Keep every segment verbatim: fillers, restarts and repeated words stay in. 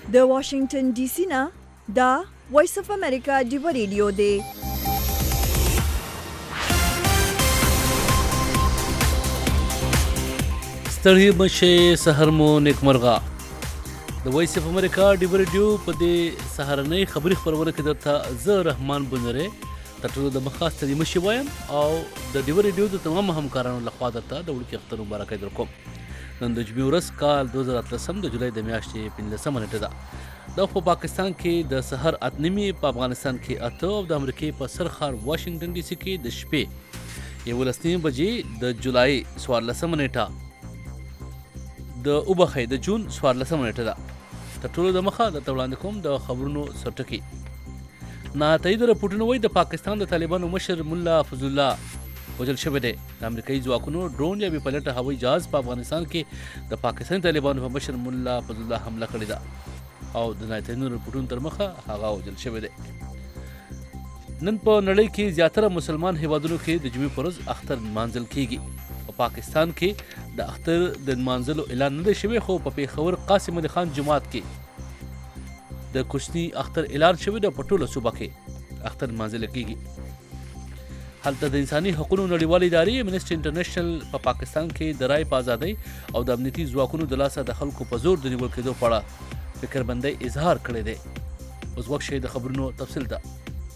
د واشنگټن ډي سي نه دا وایس اف امریکا ډیو ریډیو دی. ستړي مشه سحر مو نیکمرغه. د وایس اف امریکا ډیو ریډیو په دې سهارنۍ خبري خبرونه کې درته زه رحمان بنره تر ټولو د مخه ستړي مشه وایم او د ډیو ریډیو د تمام همکارانو لخوا درته د وړکي اختر مبارکي درکوم. نن د جمعې ورځ کال دوه زره اتلسم د جولای د میاشتې پنځلسمه نیټه ده. دا په پاکستان کې د سحر اته نیمې، په افغانستان کې اته او د امریکې په سرخار واشنگټن ډي سي کې د شپې یولس نیمې بجې د جولای څوارلسمه نیټه د اوبخې د جون څوارلسمه نیټه ده. تر ټولو د مخه درته وړاندې کوم د خبرونو سرټکي. ناتایید رپورټونه وایي د پاکستان د طالبانو مشر ملا فضل الله وژل شوی دی. د امریکایي ځواکونو ډرون یا بې پلټه هوایي جهاز په افغانستان کې د پاکستاني طالبانو په مشر ملا فضل الله حمله کړې ده او د ناتایدونو رپورټونو تر مخه هغه وژل شوی دی. نن په نړۍ کې زیاتره مسلمان هیوادونو کې د جمعې په ورځ اختر نمانځل کیږي. په پاکستان کې د اختر د نمانځلو اعلان نه دی شوی، خو په پیښور قاسم علي خان جومات کې د کوچني اختر اعلان شوی دی. په ټوله صوبه کې اختر نمانځل کیږي. هلته د انساني حقوقو نړیوالې ادارې امنسټي انټرنیشنل په پاکستان کې د رای په ازادۍ او د امنیتي ځواکونو د لاسه د خلکو په زور د نیول کېدو په اړه فکرمندۍ اظهار کړی دی. اوس وخت شي د خبرونو تفصیل ده.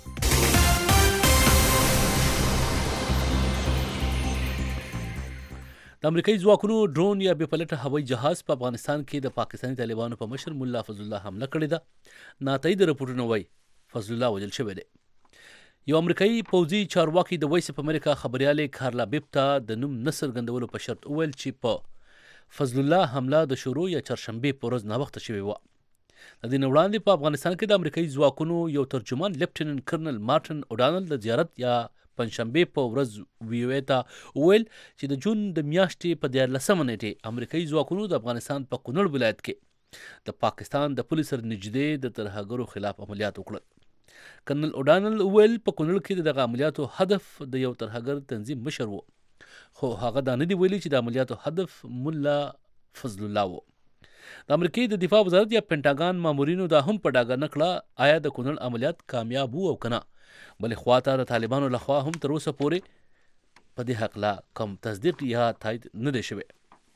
د امریکایي ځواکونو ډرون یا بې پلټه هوایي جهاز په افغانستان کې د پاکستاني طالبانو په مشر ملا فضل الله حمله کړې ده. ناتایید رپورټونه وایي فضل الله وژل شوی دی. یو امریکایي پوځي چارواکي د وایس اف امریکا خبريالې کارلا بیب ته د نوم نه څرګندولو په شرط وویل چې په فضل الله حمله د شروع یا چهارشنبې په ورځ ناوخته شوې وه. د دې نه وړاندې په افغانستان کې د امریکایي ځواکونو یو ترجمان لیفټیننټ کرنل مارټن اوډانل د زیارت یا پنځشنبې په ورځ ویوې ته وویل چې د جون د میاشتې په دیارلسمه نیټې امریکایي ځواکونو د افغانستان په کونړ ولایت کې د پاکستان د پولیس سره نږدې د ترهګرو خلاف عملیات وکړل. کرنل اوډانل وویل په کونړ کې دغه عملیاتو هدف د یو ترهګر تنظیم مشر و، خو هغه دا نه دی ویلي چې د عملیاتو هدف ملا فضل الله و. د امریکې د دفاع وزارت یا پینټاګان مامورینو دا هم په ډاګه نه کړه آیا د کونړ عملیات کامیاب وو او که نه. بلې خواته د طالبانو لخوا هم تر اوسه پورې په دې هکله کوم تصدیق یا تایید نه دی شوی.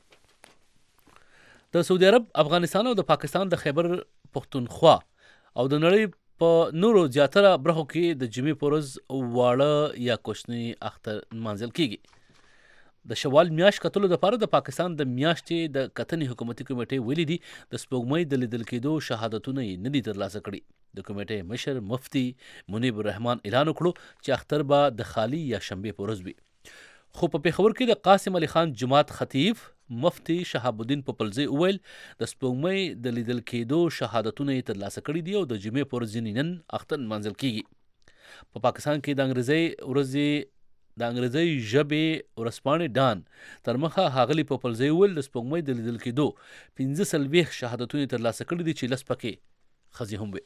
د سعودي عرب، افغانستان او د پاکستان د خیبر پښتونخوا او د نړۍ په نورو زیاتره برخو کې د جمعې په ورځ واړه یا کوچني اختر نمانځل کیږي. د شوال میاشت کتلو لپاره د پاکستان د میاشتې د کتنې حکومتي کمیټې ویلي دي د سپوږمۍ د لیدل کېدو شهادتونه یې نه دي ترلاسه کړي. د کمیټې مشر مفتي منیب الرحمان اعلان وکړو چې اختر به د خالي یا شنبې په ورځ وي. خو په پیښور کې د قاسم علي خان جومات خطیب مفتي شهاب الدین پوپلزی وویل د سپوږمۍ د لیدل کېدو شهادتونه یې ترلاسه کړي دي او د جمعې په ورځ نن اختر نمانځل کیږي. په پاکستان کې د انګریزي ورځې د انګریزي ژبې ورځپاڼې ډان تر مخه ښاغلي پوپلزی وویل د سپوږمۍ د لیدل کېدو پنځه څلوېښت شهادتونه یې ترلاسه کړي دي چې لس پکې ښځې هم وي.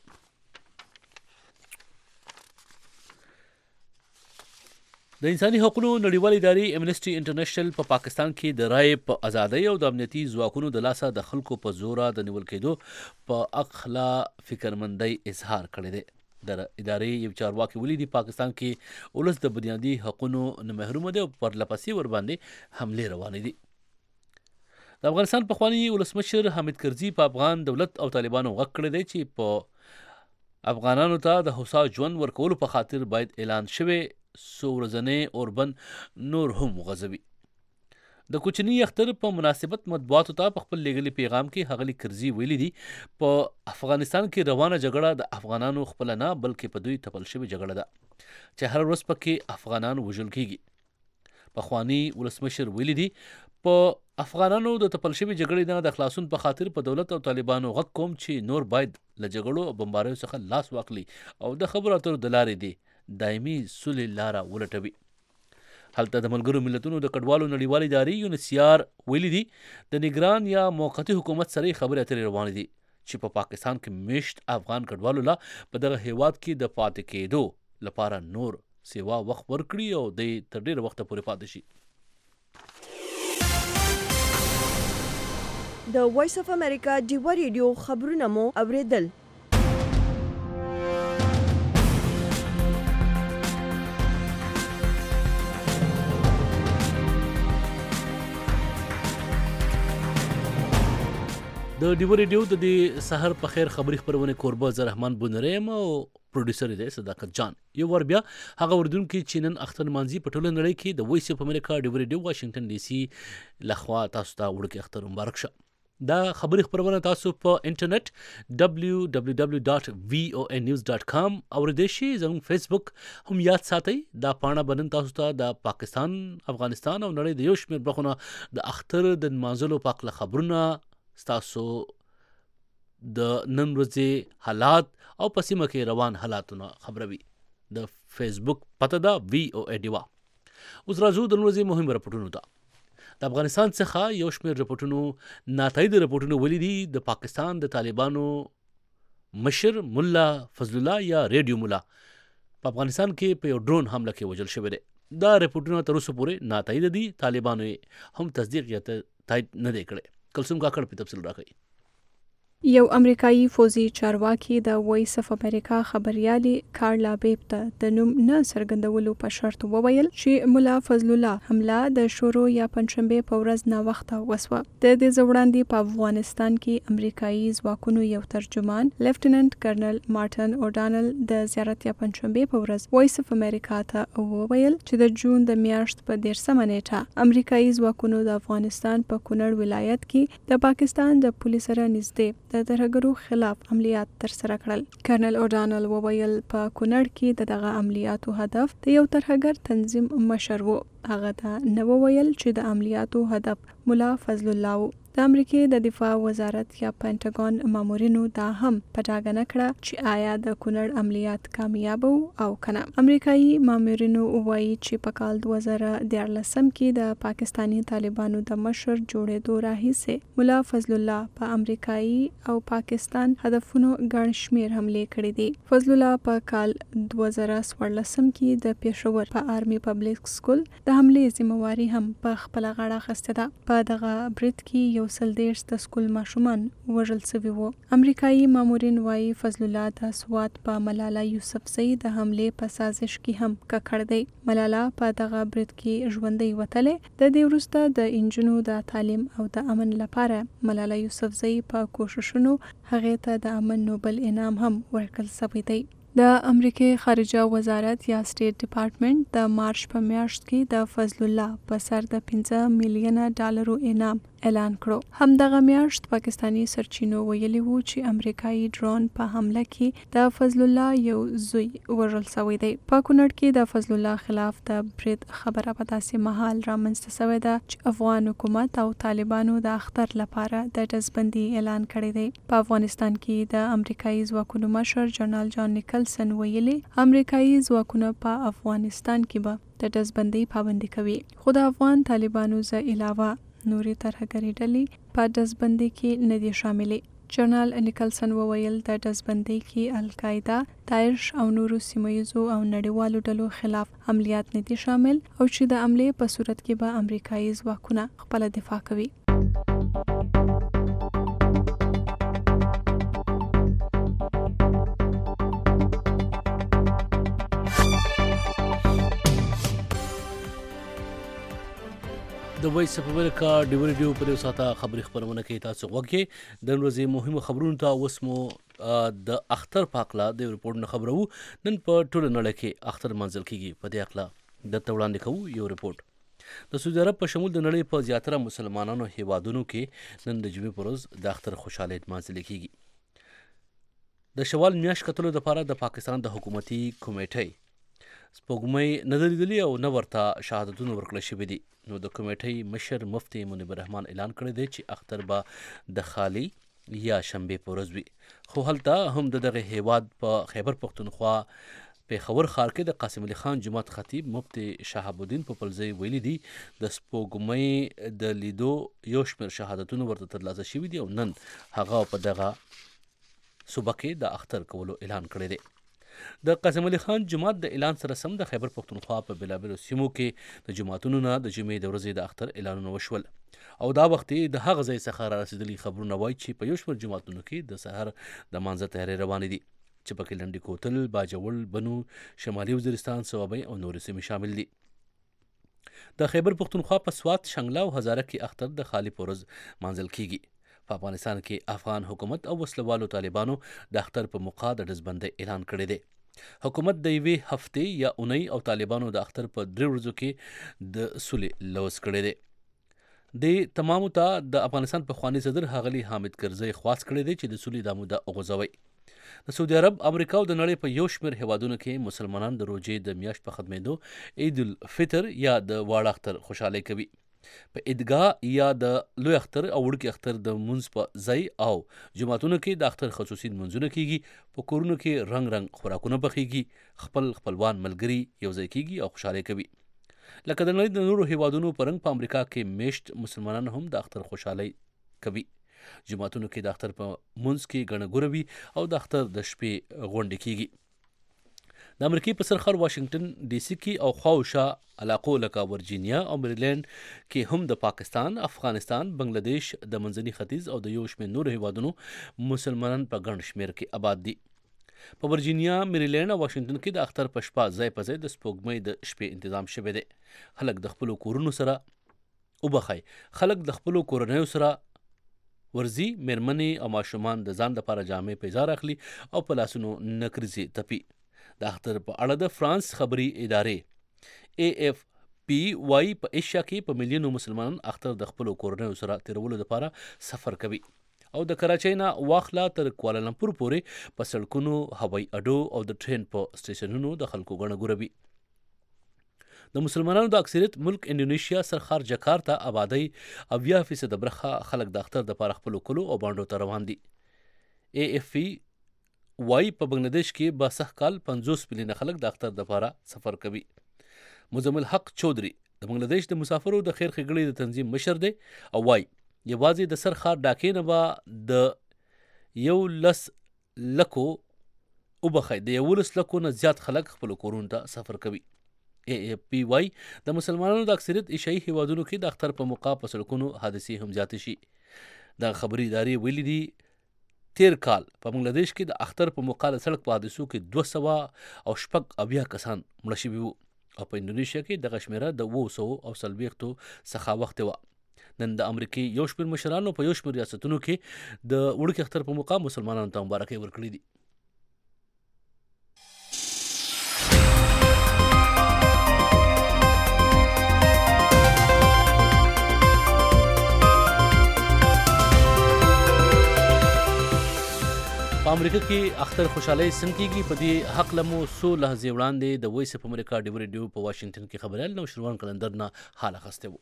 د انساني حقوقو نړیوالې ادارې امنسټي انټرنیشنل په پاکستان کې د رای په ازادۍ او د امنیتي ځواکونو د لاسه د خلکو په زوره د نیول کېدو په اخلا فکرمندۍ اظهار کړی دی. د ادارې یو چارواکي ویلي دي پاکستان کې ولس د بنیادي حقونو نه محروم دی او پرلپسې ورباندې حملې روانې دي. د افغانستان پخوانی ولسمشر حامد کرزي په افغان دولت او طالبانو غږ کړی دی چې په افغانانو ته د هوسا ژوند ورکولو په خاطر باید اعلان شوی څو ورځنی اوربند نور هم وغځوي. د کوچني اختر په مناسبت مطبوعاتو ته په خپل لیږلي پیغام کې ښاغلي کرزي ویلي دي په افغانستان کې روانه جګړه د افغانانو خپله نه بلکې په دوی تپل شوې جګړه ده چې هر ورځ پکې افغانان وژل کیږي. پخوانی ولسمشر ویلي دي په افغانانو د تپل شوې جګړې نه د خلاصون په خاطر په دولت او طالبانو غږ کوم چې نور باید له جګړو او بمباریو څخه لاس واخلي او د خبرو اترو د لارې دی دایمي سولې لاره ولټوي. هلته د ملګرو ملتونو د کډوالو نړیوالې ادارې یونیسیار ویلي دي د نگران یا موقتي حکومت سره خبرې اترې روانې دي چې په پاکستان کې میشت افغان کډوالو لا په دغه هیواد کې د پاتې کېدو لپاره نور سیوا وخت ورکړي او د تر ډېره وخته پورې پاتې شي. د وایس اف امریکا ډیوه ریډیو خبرونه مو اوریدل. د ډیوه ریډیو د دې سحر په خیر خبري خبرونه کوربه زه رحمان بونریم او پروډوسر دی صداقت جان. یو ور بیا هغه وردونکو چې نن اختر مانځي په ټوله نړۍ کې د وایس اف امریکا ډیوه ریډیو واشنگټن ډي سي لخوا تاسو ته وړکې اختر مبارک شه. دا خبري خبرونه تاسو په انټرنیټ دبلیو دبلیو دبلیو ډاټ وی او ان نیوز ډاټ کام اوریدئ شئ. زموږ فیسبوک هم یاد ساتئ. دا پاڼه بنن تاسو ته د پاکستان، افغانستان او نړۍ د یو شمېر برخونه د اختر د نمازلو په اړه خبرونه، ستاسو د نن ورځې حالات او په سیمه کې روان حالاتونه خبروي. د فیسبوک پته ده وی او ای ډیوا. اوس راځو د نن ورځې مهم رپورټونو ته. د افغانستان څخه یو شمېر رپورټونو ناتایید رپورټونه ولیدي. د پاکستان د طالبانو مشر مولا فضل الله یا ریډیو مولا په افغانستان کې په یو ډرون حمله کې وژل شوی دی. دا رپورټونه تر اوسه پورې ناتایید دي. طالبانو هم تصدیق یا تایید نه دی کړی. کلثوم کاکړ په تفصیل راغی. یو امریکایي فوزي چارواکي د وایس اف امریکا خبريالي کارلا بیب ته د نوم نه څرګندولو په شرط وویل چې مولا فضل الله حمله د شورو یا پنځشنبه په ورځ نا وخته وسوه. د دې ځوړاندې په افغانستان کې امریکایي ځواکونو یو ترجمان لیفټیننټ کرنل مارټن اورډانل د زیارت یا پنځشنبه په ورځ وایس اف امریکا ته وویل چې د جون د میاشت په دیرشمه نیټه امریکایي ځواکونو د افغانستان په کونړ ولایت کې د پاکستان د پولیسو سره نږدې د ترهګرو خلاف عملیات ترسره کړل. کرنل اورډانل وویل په کونړ کې د دغه عملیاتو هدف د یو ترهګر تنظیم مشر و. هغه دا نه وویل چې د عملیاتو هدف مولا فضل الله و. د امریکای د دفاع وزارت یا پینټاګون مامورینو دا هم پټاګه نه کړه چې آیا د کونړ عملیات کامیاب او کنه. امریکایي مامورینو وایي چې په کال دوه زره دیارلسم کې د پاکستانی طالبانو د مشر جوړېدو راهیسې مولا فضل الله په امریکایي او پاکستان هدفونو ګڼ شمېر حملې کړې دي. فضل الله په کال دوه زره څوارلسم کې د پېښور په آرمي پبلک سکول د حملې ذمہواري هم په خپل غاړه اخیسته ده. په دغه برید کې یو سل دیرش د سکول ماشومان وژل شوي وو. امریکایي مامورین وایي فضل الله د سوات په ملاله یوسفزۍ د حملې په سازش کې هم ککړ دی. ملاله په دغه برید کې ژوندۍ وتلې. د دې وروسته د انجونو د تعلیم او د امن لپاره ملاله یوسفزۍ په کوششونو هغې ته د امن نوبل انعام هم ورکړل شوی دی. د امریکای خارجه وزارت یا سټیټ ډپارټمنټ د مارچ په میاشت کې د فضل الله په سر د پنځه میلیونه ډالرو انعام اعلان کړو. همدغه میاشت پاکستانی سرچینو ویلي وو چې امریکایي ډرون په حمله کې د فضل الله یو زوی وژل شوی دی. په کونړ کې د فضل الله خلاف د برید خبره په داسې مهال رامنځته شوې ده چې افغان حکومت او طالبانو د اختر لپاره د ډزبندي اعلان کړی دی. په افغانستان کې د امریکایي ځواکونو مشر جنرال جان نیکلسن ویلي امریکایي ځواکونه په افغانستان کې به د ډزبندي پابندي کوي. خو د افغان طالبانو ز علاوه نوري ترهګري ډلې په ډزبندي کې نه دي شاملې. جنرال نیکلسن وویل د ډزبندي کې القاعده، داعش او نورو سیمه‌ییزو او نړیوالو ډلو خلاف عملیات نه دي شامل او چې د حملې په صورت کې به امریکایي ځواکونه خپل دفاع کوي. د وایس اف امریکا ډیوه ریډیو په دې ساته خبري خبرونه کې تاسو غوږی. د ورځې مهمه خبرونه ته اوس مو د اختر په اړه د ریپورت نه خبرو. نن په ټوله نړۍ کې اختر منځل کیږي. په دې اړه د توړاندې کوو یو ریپورت. د سعودي عرب په شمول د نړۍ په زیاتره مسلمانانو هیوادونو کې نن د جمعې په ورځ د اختر خوشحالي منځل کیږي. د شوال میاشت کتلو لپاره د پاکستان د حکومتي کمیټې سپوږمۍ نه لیدلې او نه ورته شهادتونه ورکړل شوي دي. نو د کمیټې مشر مفتي منیب الرحمن اعلان کړی دی چې اختر به د خالي یا شنبې په ورځ وي. خو هلته هم د دغه هیواد په خیبر پښتونخوا پېښور ښار کې د قاسم علي خان جومات خطیب مفتي شهاب الدین پوپلزی ویلي دي د سپوږمۍ د لیدو یو شمېر شهادتونه ورته ترلاسه شوي دي او نن هغه په دغه صوبه کې د اختر کولو اعلان کړی دی. د قاسم علي خان جماعت د اعلان سره سم د خیبر پښتونخوا په بېلابېلو سیمو کې د جماعتونو نه د جمعې د ورځې د اختر اعلانونه وشول او دا وخت د هغه ځای څخه را رسېدلي خبرونه وایي چې په یو شمېر جماعتونو کې د سحر د مانځه تیارۍ روانې دي چې پکې لنډي کوتل، باجوړ، بنو، شمالي وزیرستان، صوابۍ او نورې سیمې شامل دي. د خیبر پښتونخوا په سوات، شنګله او هزاره کې اختر د خالي په ورځ مانځل کیږي. په افغانستان کې افغان حکومت او وسلوالو طالبانو د اختر په موقع د ډزبندۍ اعلان کړی دی. حکومت د یوې هفتې یا اونۍ او طالبانو د اختر په درې ورځو کې د سولې لوز کړی دی. د تمامو ته د افغانستان پخوانی صدر ښاغلي حامد کرزي خواست کړی دی چې د سولې دا موده وغځوي. د سعودي عرب، امریکا او د نړۍ په یو شمېر هیوادونو کې مسلمانان د روژې د میاشت په ختمېدو عید الفطر یا د واړه اختر خوشحالۍ کوي. په عیدګاه یا د لوی اختر او وړوکي اختر د مونځ په ځای او جوماتونو کې د اختر خصوصي لمونځونه کیږي. په کورونو کې رنګ رنګ خوراکونه پخیږي، خپل خپلوان ملګري یو ځای کیږي او خوشحالۍ کوي. لکه د نړۍ د نورو هیوادونو په رنګ په امریکا کې میشت مسلمانان هم د اختر خوشحالۍ کوي. جوماتونو کې د اختر په مونځ کې ګڼه ګوڼه وي او د اختر د شپې غونډې کیږي. د امریکې په سرخر واشنگټن ډي سي کې او خواوشا علاقو لکه ورجینیا او مریلینډ کې هم د پاکستان، افغانستان، بنگلادیش، د منځني ختیځ او د یو شمېر نورو هیوادونو مسلمانان په ګڼ شمېر کې آباد دي. په ورجینیا، مریلینډ او واشنگټن کې د اختر په شپه ځای په ځای د سپوږمۍ د شپې تنظیم شوی دی. خلک د خپلو کورونو سره وبخئ خلک د خپلو کورنیو سره ورځي، میرمنې او ماشومان د ځان لپاره جامې پیزار اخلي او په لاسونو نکریزې تپي. د اختر په اړه د فرانس خبري ادارې اے اف پی وايي په ایشیا کې په میلیونو مسلمانان اختر د خپلو کورنیو سره تیرولو لپاره سفر کوي او د کراچۍ نه واخلا تر کوالالمپور پورې په سړکونو، هوایي اډو او د ټرین په سټیشنونو د خلکو ګڼه ګوڼه وي. د مسلمانانو د اکثریت ملک انډونیشیا سرخار جکارتا آبادی اویا فیصد برخه خلک د اختر دپاره خپلو کلو او بانډو ته روان دي. اے اف پی وايي په بنگلادیش کې به سږ کال پنځوس میلیونه خلک د اختر دپاره سفر کوي. مزمل حق چودري د بنگلادیش د مسافرو د خیر ښېګړې د تنظیم مشر دی او وايي یوازې د سرخار ډاکې نه به د یو لس لکو وبخئ د یولس لکو نه زیات خلک خپلو کورونو ته سفر کوي. اے اف پی وايي د مسلمانانو د اکثریت ایشیایي هیوادونو کې د اختر په موقع په سړکونو حادثې هم زیاتې شي. د خبري ادارې ویلي دي تیر کال په بنگلادیش کې د اختر په موقع د سړک په حادثو کې دوه سوه او شپږ اویا کسان مړه شوي وو او په انډونیشیا کې دغه شمېره د اوو سوو او څلوېښتو څخه وختې وه. نن د امریکې یو شمېر مشرانو په یو شمېر ریاستونو کې د وړوکي اختر په موقع مسلمانانو ته مبارکۍ ورکړي دي. په امریکا کې اختر خوشحالۍ څنګه کیږي؟ په دې هکله مو څو لحظې وړاندې د وایس اف امریکا ډیو ریډیو په واشنګټن کې خبریال نوشروان قلندر نه حال اخیستی وو.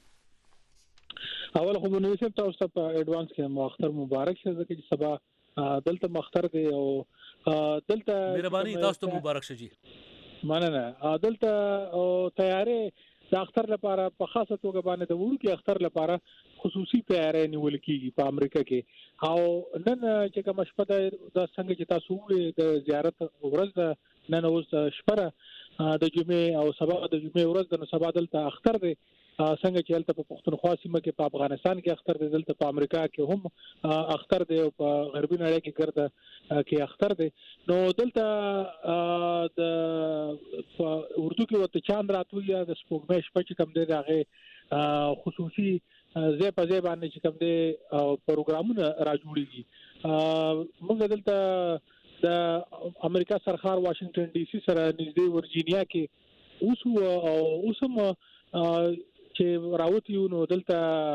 اول خو نو صاحب تاسو ته په ایډوانس کې مو اختر مبارک شه ځکه چې سبا دلته مختر دی او دلته مهرباني تاسو ته مبارک شه جی. مننه. دلته تیارې د اختر لپاره په خاصه توګه باندې د وړوکي اختر لپاره خصوصي تیارې نیول کیږي په امریکا کې او نن چې کوم شپه د څنګه چې تاسو وې د زیارت ورځ د نن اوس شپه د جمعې او سبا د جمعې ورځ د سبا دلته اختر دی څنګه چې دلته په پښتونخوا سیمه کې په افغانستان کې اختر دی، دلته په امریکا کې هم اختر دی او په غربي نړۍ کې ګرده کې اختر دی. نو دلته د اردو کې ورته چاند راتوي یا د سپوږمۍ شپه چې کوم دی د هغې خصوصي ځای په ځای باندې چې کوم دی پروګرامونه را جوړېږي. موږ دلته د امریکا سرخار واشنګټن ډي سي سره نږدې ورجینیا کې اوس او اوس هم چې راوتی نو دلته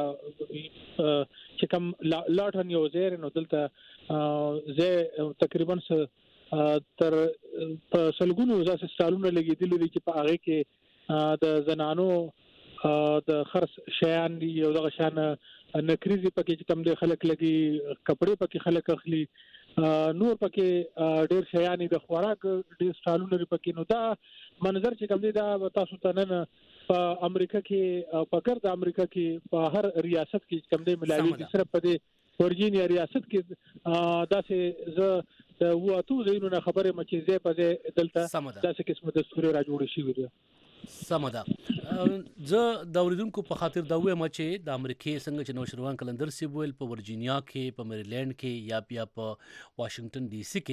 چې کوم لاټن یو ځای نو دلته زه تقریبا تر په سلګونو ځاسه سالونه لګیدلې دي چې په هغه کې د زنانو د خرڅ شیان دي او دغه شان نکریزي پکې چې کوم د خلک لګي کپڑے پکې خلک اخلي نور پکې ډېر شیان د خوراک ډېر سالونه پکې. نو دا منظر چې کوم دی دا تاسو ته نن په امریکا کې په ګرد امریکا کې په هر ریاست کې کوم دی ملاوي صرف په دې ورجینیا ریاست کې دا چې ز د واتو زینونه خبره مچې زې په دې دلته داسې قسمه دستور را جوړ شي وي. سمه ده. زه د اوریدونکو په خاطر دا وایم چې د امریکای څنګه چې نوشروان کلندر سی ویل په ورجینیا کې په میریلند کې یا بیا په واشنگټن ډي سي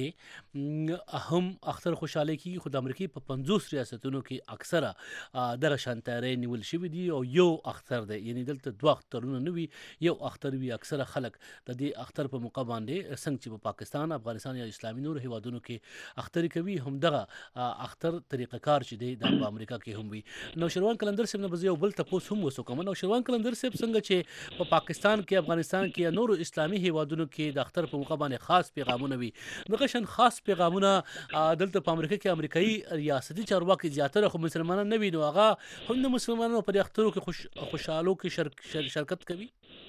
کې هم اختر خوشاله کی خو د امریکای په پنځوس ریاستونو کې اکثره دغه شانتاري نیول شوی دي او یو اختر دی، یعنی دلته دوه اخترونه نه وي، یو اختر وي. اکثره خلک د دې اختر په موقع باندې څنګه چې په پاکستان، افغانستان یا اسلامي نور هیوادونو کې اختر کوي، هم دغه اختر طریقه کار چې دی د امریکا کې هم وي. نوشروان کلندر صاحب نه به یو بل تاسو هم وسوکم. نوشروان کلندر صاحب څنګه چې په پاکستان کې، افغانستان کې یا نور اسلامي هیوادونو کې د اختر په موقع باندې خاص پیغامونه وي، دغه شان خاص پیغامونه دلته په امریکا کې امریکایي ریاستي چارواکي زیاتره خو مسلمانان نه وي، نو هغه هم د مسلمانانو په اخترو کې خوش خوشحالو کې شرک شرکت کوي.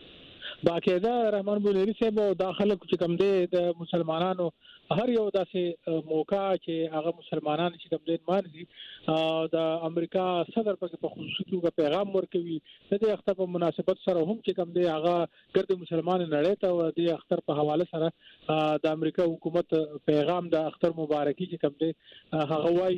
باقاعده رحمان بولری صاحب دا خلک چې کوم دي د مسلمانانو هر یو داسې موقع چې هغه مسلمانان چې کوم دي مانځي د امریکا صدر په خصوصي توګه پیغام ورکوي د دې اختر په مناسبت سره هم چې کوم دي هغه ګرد مسلمان نړۍ ته د اختر په حواله سره د امریکا حکومت پیغام د اختر مبارکي چې کوم دي هغه وای.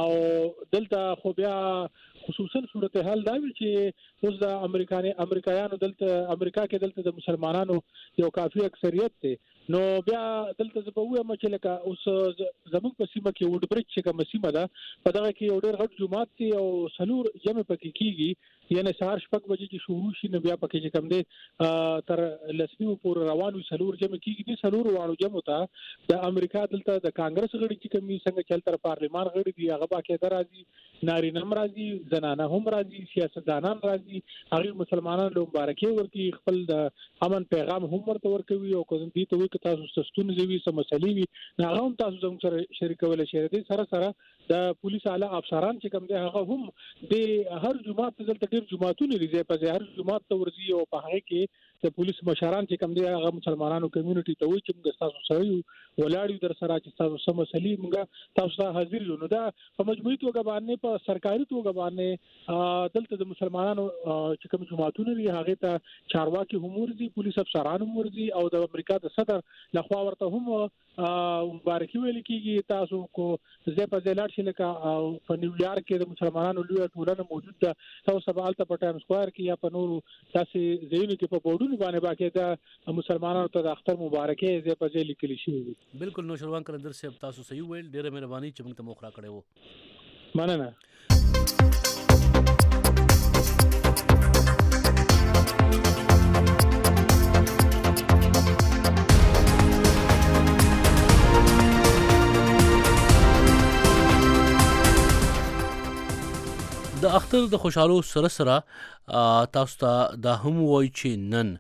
او دلته خو بیا خصوصا صورتحال دا وی چې اوس د امریکایي امریکایانو دلته امریکا کې دلته د مسلمانانو یو کافي اکثریت دی، نو بیا دلته زه به وایم چې لکه اوس زموږ په سیمه کې وډ برج چې کومه سیمه ده په دغه کې یو ډېر غټ جومات دی او څلور جمع پکې کیږي، یعنی سهار شپږ بجې چې شروع شي نو بیا پکې چې کوم دی تر لسنیو پورې روان وي، څلور جمع کیږي. د څلور واړو جمع ته د امریکا دلته د کانګرس غړي چې کوم څنګه چل تر پارلمان غړي دي هغه باقاعده راځي، نارینه هم راځي، زنانه هم راځي، سیاستدانان راځي، هغه مسلمانانو له مبارکي ورکي، خپل د امن پیغام هم ورته ورکوي. او کوم دي ته وي که تاسو ستون زوي سم مسلې وي هغه هم تاسو زموږ سره شریکول شي. دې سره سره د پولیس اعلی افسران چې کوم دي هغه هم د هر جمعه ته دلته ډیر جمعهونه لري، په هر جمعه ته ورځي او په هغه کې د پولیس مشران چې کوم دي هغه مسلمانانو کمیونټي ته وي چې موږ تاسو سره ولاړ در سره چې تاسو سم مسلې موږ تاسو ته حاضر یو. نو دا په مجموعي توګه باندې په سرکاري توګه باندې دلته د مسلمانانو چې کوم جماعتونه لري هغه ته چارواکي هم ورځي، پولیس افسران هم ورځي او د امریکا د صدر لخوا ورته هم مبارکي ویل کیږي. تاسو کو زه په ځلار شي لکه په نیویارک کې د مسلمانانو لوی ټولنه موجود ده، تاسو سبالته په ټایم سکوير کې یا په نورو تاسو ځایونو کې په بورډونو باندې باقاعده مسلمانانو ته د اختر مبارکي زه په ځل لیکل شي. بالکل نوشروان کلندر صاحب تاسو صحیح ویل، ډیره مهرباني چې موږ ته موخره کړې وو. مننه. د اختر د خوشحالو سره سره تاسو ته دا هم وایي چې نن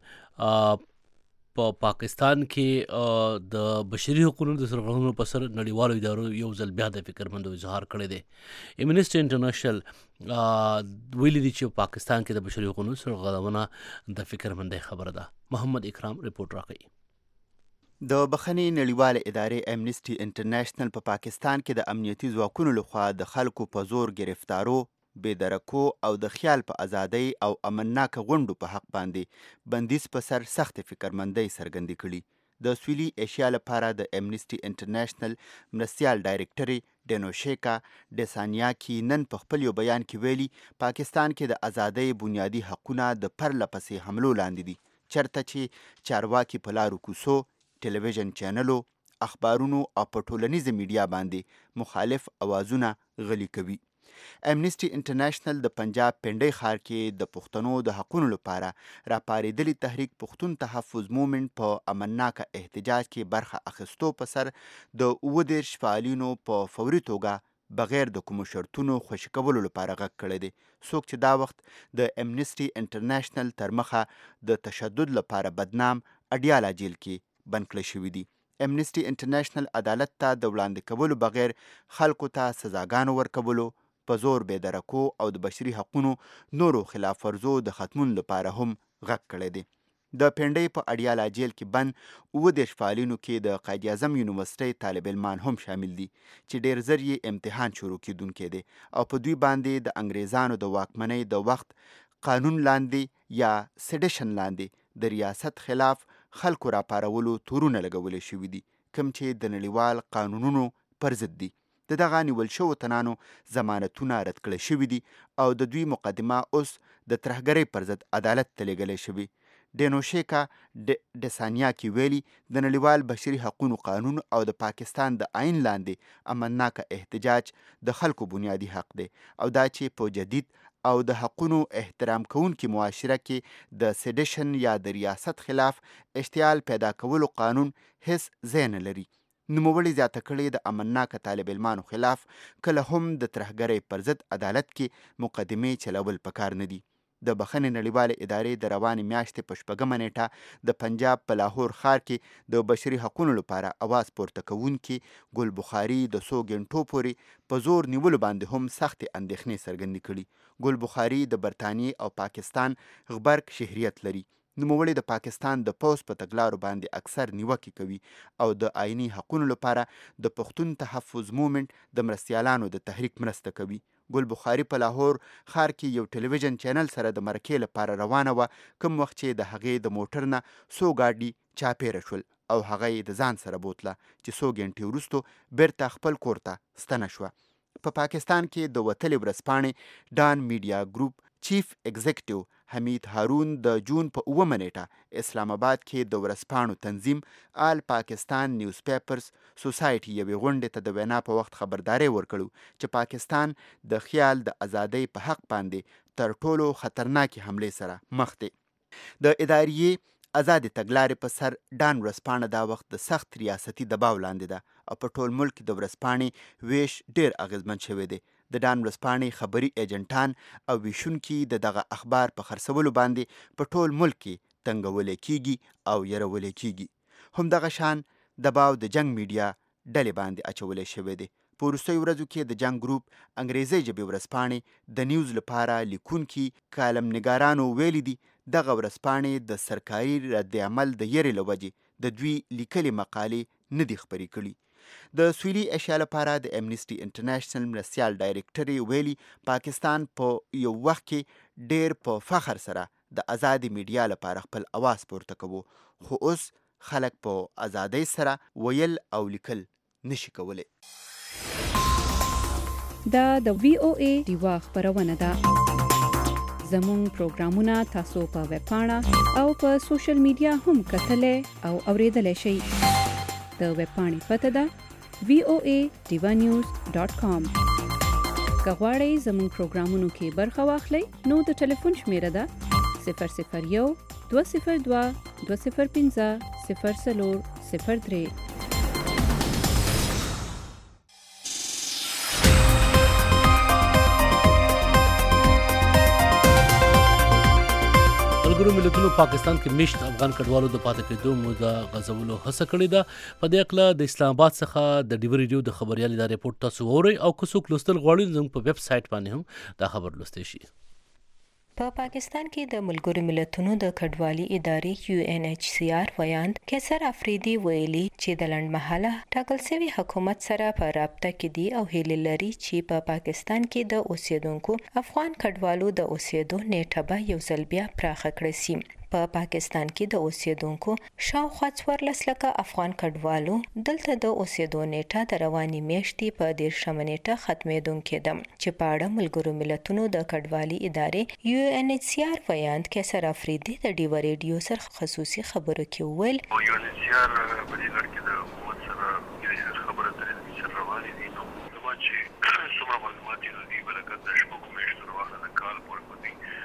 په پاکستان کې د بشري حقوقو د سرغړونو په سر نړیوالو ادارو یو ځل بیا د فکرمندو اظهار کړی دی. امنیسټي انټرنیشنل ویلي دي چې پاکستان کې د بشري حقوقو سرغړونه د فکرمندۍ خبره ده. محمد اکرام رپورټ راکوي. د بخښنې نړیواله ادارې امنیسټي انټرنیشنل په پاکستان کې د امنیتي ځواکونو لخوا د خلکو په زور گرفتارو، بېدرکو او د خیال په ازادۍ او امنناکه غونډو په حق باندې بندیز په سر سخت فکرمندۍ څرګندې کړي. د سویلي ایشیا لپاره د امنیسټي انټرنیشنل مرستیال ډایرکټرې ډینوشیکا ډیسانیاکي نن په خپل یو بیان کې ویلي پاکستان کې د ازادۍ بنیادي حقونه د پرله پسې حملو لاندې دي، چرته چې چارواکي په لارو کوڅو، ټلویزیون چینلو، اخبارونو او په ټولنیزه میډیا باندې مخالف اوازونه غلي کوي. امنیسټي انټرنیشنل د پنجاب پنډۍ ښار کې د پښتنو د حقونو لپاره راپارېدلي تحریک پښتون تحفظ مومنټ په امنناکه احتجاج کې برخه اخیستو په سر د اووه دېرش فعالینو په فوري توګه بغیر د کومو شرطونو خوشي کولو لپاره غږ کړی دی. څوک چې دا وخت د امنیسټي انټرنیشنل تر مخه د تشدد لپاره بدنام اډیالا جیل کې بند کړی شوي دي. امنیسټي انټرنیشنل عدالت ته د وړاندې کولو بغیر خلکو ته سزاګانو ورکولو، په زور بېدرکو او د بشري حقونو نورو خلاف ورزو د ختمون لپاره هم غږ کړی دی. د پنډۍ په اډیالا جیل کې بند اووه دېرش فعالینو کې د قائد اعظم یونیورسټۍ طالب علمان هم شامل دي چې ډېر زر یې امتحان شروع کیدونکی دی او په دوی باندې د انګریزانو د واکمنۍ د وخت قانون لاندې یا سیډیشن لاندې د ریاست خلاف خلکو راپارولو تورونه لګولی شوي دي. کوم چې د نړیوال قانونونو پر ضد دي. د دغه نیول شوو تنانو ضمانتونه رد کړل شوي دي او د دوی مقدمه اوس د ترهګرۍ پر ضد عدالت ته لیږلی شوي. ډینوشیکا ډسانیاکي ویلي د نړیوال بشري حقوقو قانون او د پاکستان د آئین لاندې امنناکه احتجاج د خلکو بنیادي حق دی او دا چې په جدید او د حقونو احترام کوونکي معاشره کې د سیډیشن یا د ریاست خلاف اشتعال پیدا کولو قانون هیڅ ځای نه لري. نوموړي زیاته کړې د امنناکه طالب علمانو خلاف کله هم د ترهګرۍ پر ضد عدالت کې مقدمې چلول پکار نه دي. د بخښنې نړیوالې ادارې د روانې میاشتې په شپږمه نیټه د پنجاب په لاهور ښار کې د بشري حقونو لپاره اواز پورته کوونکي ګل بخاري د څو ګنټو پورې په زور نیولو باندې هم سختې اندېښنې څرګندې کړي. ګل بخاري د برطانیې او پاکستان غبرګ شهریت لري. نوموړي د پاکستان د پوځ په تګلارو باندې اکثر نیوکې کوي او د آئیني حقونو لپاره د پښتون تحفظ مومنټ د مرستیالانو د تحریک مرسته کوي. ګل بخاري په لاهور ښار کې یو ټلویزیون چینل سره د مرکې لپاره روانه وه، کوم وخت چې د هغې د موټر نه څو ګاډي چاپېره شول او هغه یې د ځان سره بوتله چې څو ګنټې وروستو بیرته خپل کور ته ستنه شوه. په پاکستان کې د وتلې ورځپاڼې ډان میډیا ګروپ چیف ایگزیکټیو حمید هارون د جون په اوومه نیټه اسلام آباد کې د ورځپاڼو تنظیم آل پاکستان نیوز پیپرز سوسایټي یوې غونډې ته د وینا په وخت خبرداری ورکړو چې پاکستان د خیال د ازادۍ په حق باندې تر ټولو خطرناکې حملې سره مخ دی. د اداریې آزادې تګلارې په سر ډان ورځپاڼه دا وخت د سخت ریاستي دباو لاندې ده او په ټول ملک د ورځپاڼې ویش ډیر اغیزمن شوی دی. د ډان ورځپاڼې خبري ایجنټان او ویشونکي د دغه اخبار په خرڅولو باندې په ټول ملک کې تنګولی کیږي او یرولی کیږي. همدغه شان دباو د جنگ میډیا ډلې باندې اچولی شوی دی. په وروستیو ورځو کې د جنگ ګروپ انګریزي ژبې ورځپاڼې د نیوز لپاره لیکونکي کالم نګارانو ویلي دي دغه ورځپاڼې د سرکاري رد عمل د یرې له وجې د دوی لیکلي مقالې نه دي خپرې کړي. د سویلي ایشیا لپاره د امنیسټي انټرنیشنل مرستیال ډایرکټر ویلي پاکستان په یو وخت کې ډیر په فخر سره د آزادې میډیا لپاره خپل اواز پورته کوو، خو اوس خلک په ازادۍ سره ویل او لیکل نشي کولی. دا د وی او ای دیوا خبرونه ده. زموږ پروګرامونه تاسو په ویب پاڼه او په سوشل میډیا هم کتلی او اوریدلی شئ. د ویب پاڼې پته ده وی او ای دیوا نیوز ډاټ کام. که غواړئ زموږ پروګرامونو کې برخه واخلئ نو د ټلیفون شمیره ده صفر صفر یو دوه صفر دوه دوه صفر پنځه صفر څلور صفر درې. ملګرو ملتونو پاکستان کې مشت افغان کډوالو د پاتې کېدو موده غځولو هڅه کړې ده. په دې اړه د اسلام آباد څخه د ډیو ریډیو د خبريال ادارې رپورټ تاسو وورئ او که څوک لوستل غواړي زموږ په ویب سایټ باندې هم دا خبر لوستی شي. په پاکستان کې د ملګرو ملتونو د کډوالي ادارې یو ان ایچ سی آر ویاند کیسر افریدي ویلي چې د لنډمهاله ټاکل شوی حکومت سره په رابطه کې دي او هیله لري چې په پاکستان کې د اوسیدونکو افغان کډوالو د اوسېدو نیټه به یو ځل بیا پراخه کړي شي. په پا پاکستان کې د اوسیدونکو شاوخوا څوارلس لکه افغان کډوالو دلته د اوسېدو نیټه د روانې میاشتې په دېرشمه نیټه ختمېدونکې ده چې په اړه ملګرو ملتونو د کډوالي ادارې یو ان ایچ سی آر ویاند کیسر افریدي د ډیو ریډیو سره خصوصي خبرو کې وویل یو ان ایچ سی آر په دې لړ کې د حکومت سره خبره ترې سره روانې دي نو زما چې څومره معلومات دي بلکې د شپږو میاشتو وروسته د کال پورې په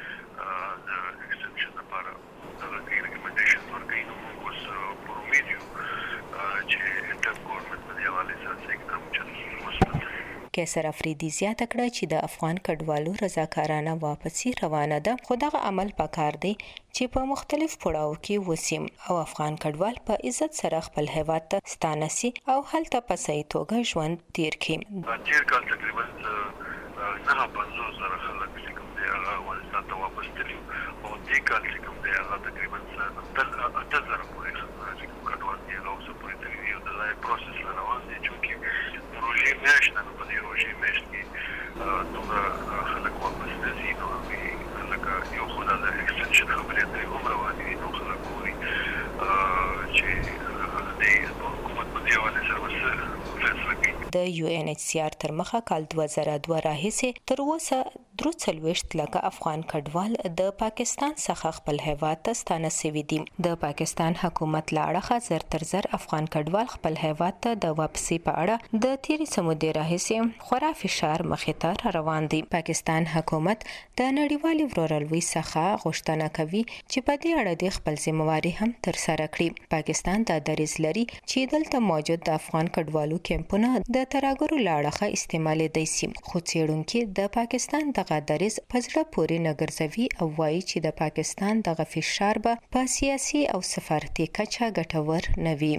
دې د ایکسټنشن لپاره د ریکمنډیشن ورکوي نو موږ اوس پر امید یو چې انټر ګورنمنټ په دې حواله سره اقدام وکړي. کیسر افریدي زیاته کړه چې د افغان کډوالو رضاکارانه واپسی روانه ده خو دغه عمل پکار دی چې په مختلف پړاو کې وسیم او افغان کډوال په عزت سره خپل هیواد ته ستانه سي او هلته په صحیح توګه ژوند تیر کړي. تیر کال تقریبا نه پنځوس زره خلک چې کوم دی هغه افغانستان ته واپس تللي او دې کال چې کوم دی هغه تقریبا اته زره پورې چې کوم کډوال دی هغه اوس پورې تللي او د لا پروسس روان دی چې د روژې میاشت نه په دې روژې میاشت کې دومره خلک واپس راځي نو خلک یو خو د ایکسټنشن خبرې اترې هم روانې دي نو خلک ګوري چې د حکومت په دې د یو ان ایچ سی آر تر مخه کال دوه زره دوه راهیسې تر اوسه درې څلوېښت لکه افغان کډوال د پاکستان څخه خپل هیواد ته ستانه شوي دي. د پاکستان حکومت له اړخه زر تر زر افغان کډوال خپل هیواد ته د واپسي په اړه د تیرې څه مودې راهیسې خورا فشار مخې ته روان دی. پاکستان حکومت د نړیوالې ورورولۍ څخه غوښتنه کوي چې په دې اړه د خپل ذمہواري هم ترسره کړي. پاکستان دا دریځ لري چې دلته موجود د افغان کډوالو کیمپونه د ترهګرو له اړخه استعمالېدای شي، خو څېړونکي د پاکستان دغه دریځ په زړه پورې نه ګرځوي او وایي چې د پاکستان دغه فشار به په سیاسي او سفارتي کچه ګټور نه وي.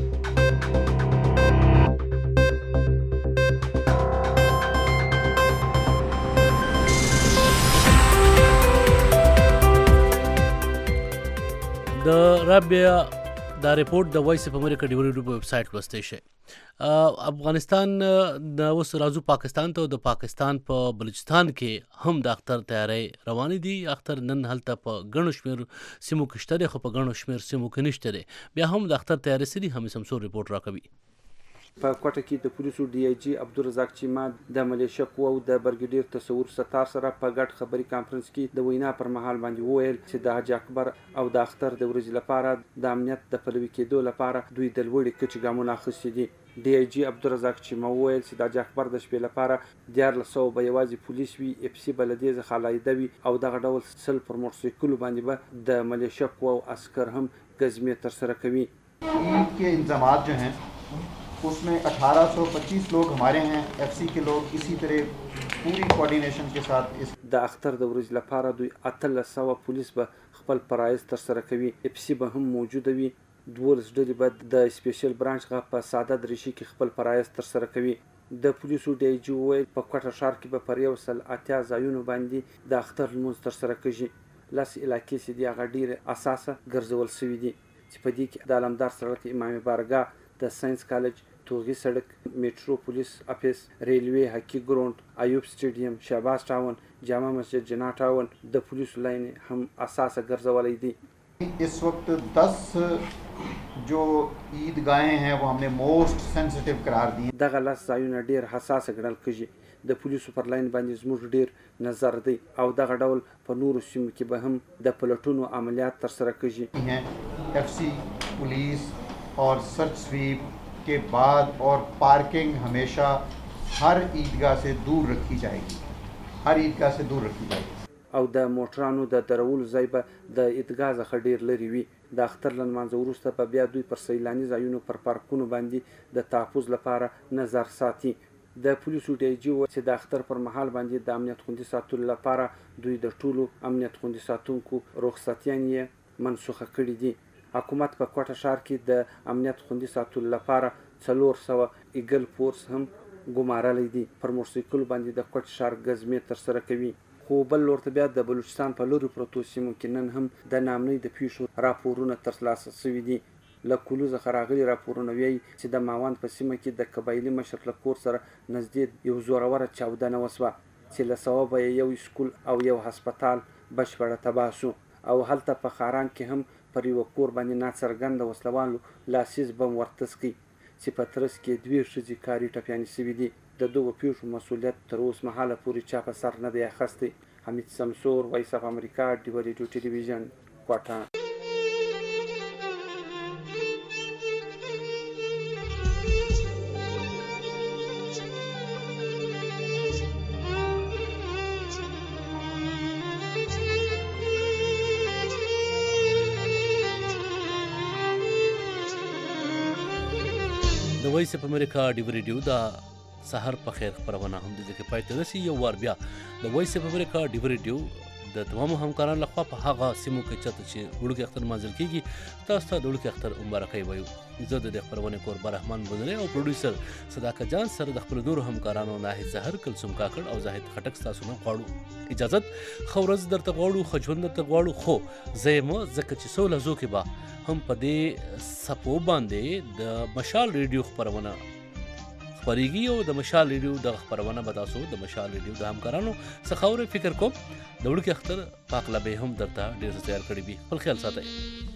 د رابعه دا ریپورت د وایس اف امریکا ډیوري په ویب سایټ لوستی شي. افغانستان د اوس راځو پاکستان ته. د پاکستان په بلوچستان کې هم د اختر تیاری روانې دي. اختر نن هلته په ګڼو شمېر سیمو کې شته دی، خو په ګڼو شمېر سیمو کې نشته دی. بیا هم د اختر تیاری څه دي؟ حمید شمسور ریپورت راکوي. په کوټه کې د پولیسو ډي آی جي عبدالرزاق چیما د ملیشیا قواو د برګډیر تصور ستار سره په ګډ خبري کانفرنس کې د وینا پر مهال باندې وویل چې د حج اکبر او د اختر د ورځې لپاره د امنیت د پلوي کېدو لپاره دوی د لوړې کچې ګامونه اخیستي دي. ډي آی جي عبدالرزاق چیما وویل چې د حج اکبر د شپې لپاره دیارلس سوه به یوازې پولیس وي، اف سي به له دې څخه علاحده وي او دغه ډول سل پر موټرسایکلو باندې به د ملیشیا قواو عسکر هم ګزمې ترسره کوي. عید کے انتظامات جو ہیں اس میں اٹھارہ سو پچیس لوگ ہمارے ہیں، ایف سی کے لوگ اسی طرح پوری کوارڈینیشن کے ساتھ. اس د اختر د ورځې لپاره دوی اتلس سوه پولیس به خپل فرایض ترسره کوي، اف سی به هم موجوده وي. دولس ډلې به د سپیشل برانچ څخه په ساده دریشي کې خپل فرایض ترسره کوي. د پولیسو ډي آی جي وویل په کوټه ښار کې به پر یو سل اتیا ځایونو باندې د اختر لمونځ ترسره کېږي. لس علاقې چې دي هغه ډېرې اساسه ګرځول شوي دي چې په دې کې د علمدار سړک، امام بارګاه، د ساینس کالج، توغي سړک، میټرو پولیس افیس، ریلوے، هاکی ګراوند، ایوب سټیډیم، شهباز ټاون، جامع مسجد، جنا ټاون د پولیسو لاین هم اساسه ګرځولای دي. اس وقت دس جو عیدگاہیں ہیں وہ ہم نے موسٹ سینسیٹیو قرار دی. دغه لس ځایونه ډېر حساسه ګڼل کېږي. د پولیسو پر لاین باندې زموږ ډېر نظر دی او دغه ډول په نورو سیمو کې به هم د پلټونو عملیات ترسره کېږي. ایف سی، پولیس اور سرچ سویپ کے بعد اور پارکنگ ہمیشہ ہر عیدگاہ سے دور رکھی جائے گی، ہر عیدگاہ سے دور رکھی جائے گی. او د موټرانو د درولو ځای به د عیدګاه څخه ډېر لرې وي. د اختر له لمانځه وروسته به بیا دوی پر سیلاني ځایونو پر پارکونو باندې د تحفظ لپاره نظر ساتي. د پولیسو ډي آی جي وویل چې د اختر پر مهال باندې د امنیت خوندي ساتلو لپاره دوی د ټولو امنیت خوندي ساتونکو رخصتیانې یې منسوخه کړي دي. حکومت په کوټه ښار کې د امنیت خوندي ساتلو لپاره څلور سوه ایګل فورس هم ګمارلی دي. پر موټرسایکل باندې د کوټه ښار ګزمې ترسره کوي. خو بل لورته بیا د بلوچستان په لرو پرتو سیمو کې نن هم د ناامنۍ د پیښو راپورونه ترلاسه شوي دي. له کولو څخه راغلي راپورونه وایي چې د ماوند په سیمه کې د قبایلي مشر له کور سره نږدې یو زوروره چاودنه وسوه چې له سوابه یې یو سکول او یو هسپتال بشپړه تباه شو. او هلته په خاران کې هم پر یو کور باندې ناڅرګنده وسلوالو لاسیز بم ورتسکي چې په ترڅ کې دوې ښځې کاري ټپیانې شوي دي. د دغو پیښو مسؤلیت تر اوسه مهاله پورې چا په سر نه دی اخیستی. حمید شمسور، وایس اف امریکا، ډیو ریډیو ټلویزیون، کوټه. د وایس اف امریکا ډیو ریډیو دا سحر په خیر خبرونه هم د ځکه پای ته رسي. یو وار بیا د وایس اف امریکا ډیو ریډیو د تمامو همکارانو لخوا په هغه سیمو کې چاته چې وړوکی اختر مانځل کیږي تاسو ته د وړوکی اختر مبارکۍ وایو. زه د دې خبرونې کوربه رحمان بندري او پروډوسر صداقت جان سره د خپل نورو همکارانو ناهید زهر، کلثوم کاکړ او زاهد خټک تاسو نه غواړو اجازت ښه ورځ درته غواړو، ښه ژوند درته غواړو. خو زه یم ځکه چې څو لحظو کې به هم په دې څپو باندې د مشال ریډیو خپرونه خپرېږي او د مشال ریډیو دغه خپرونه به تاسو د مشال ریډیو د همکارانو څخه اورئ. فکر کوم د وړوکي اختر پاک لبې هم درته ډېر تیار کړي وي. خپل خیال ساتئ.